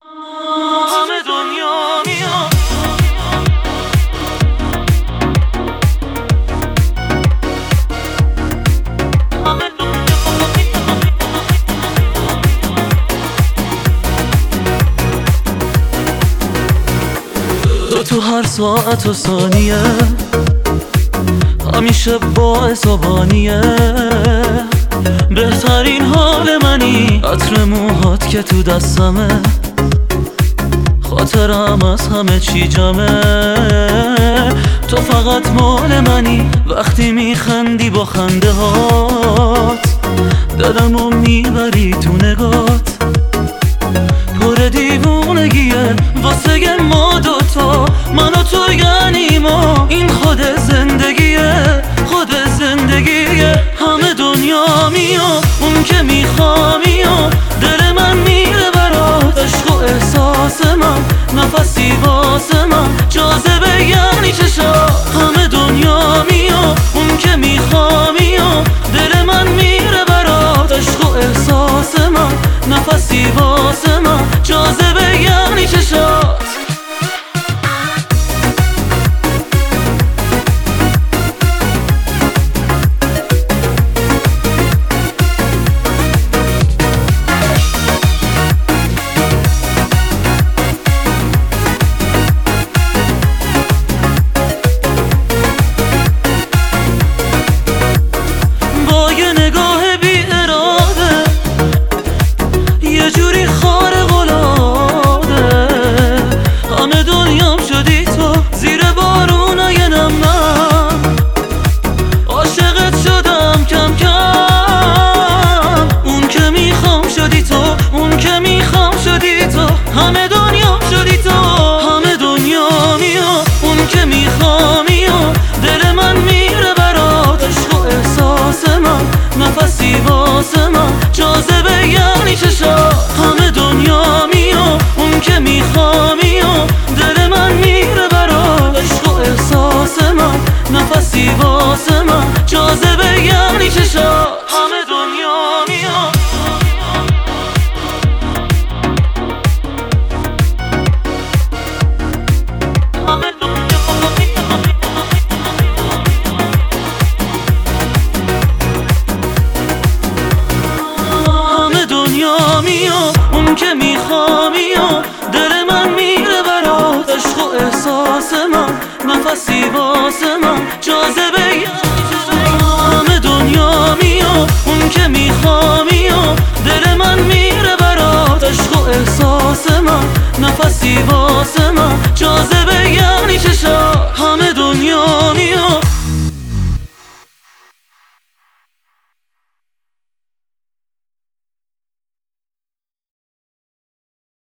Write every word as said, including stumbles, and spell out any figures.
همه دنیا میاد تو تو هر ساعت و ثانیه همیشه باعث و بانیه بهترین حال منی عطر موهات که تو دستمه خاطرم از همه چی جمعه تو فقط مال منی وقتی میخندی با خنده هات دلمو میبری تو نگات پر دیوونگیه واسه ما دوتا من و تو یعنی ما این خود زندگیه خود زندگیه همه دنیا میاد اون که میخوامی و دل من میره برات عشق و احساس من نفسی واسه من جاذبه یعنی چشا همه دنیا میاد اون که میخوامی و دل من میره برات عشق و احساس من نفسی واسه من جاذبه یعنی چشات همه دنیا شدی تو همه دنیا میاد اون که میخوامی و دل من میره برات عشق و احساس من نفسی واسه من جاذبه یعنی چشا همه دنیا میاد اون که میخوامی و دل من میره برات عشق و احساس من نفسی واسه من جاذبه یعنی چشا همه دنیا میاد میاد اون که میخوامی و دل من میره برات عشق و احساس من نفسی واسه من جاذبه همه دنیا میاد اون که میخوامی و دل من میره برات عشق و احساس من نفسی واسه من جاذبه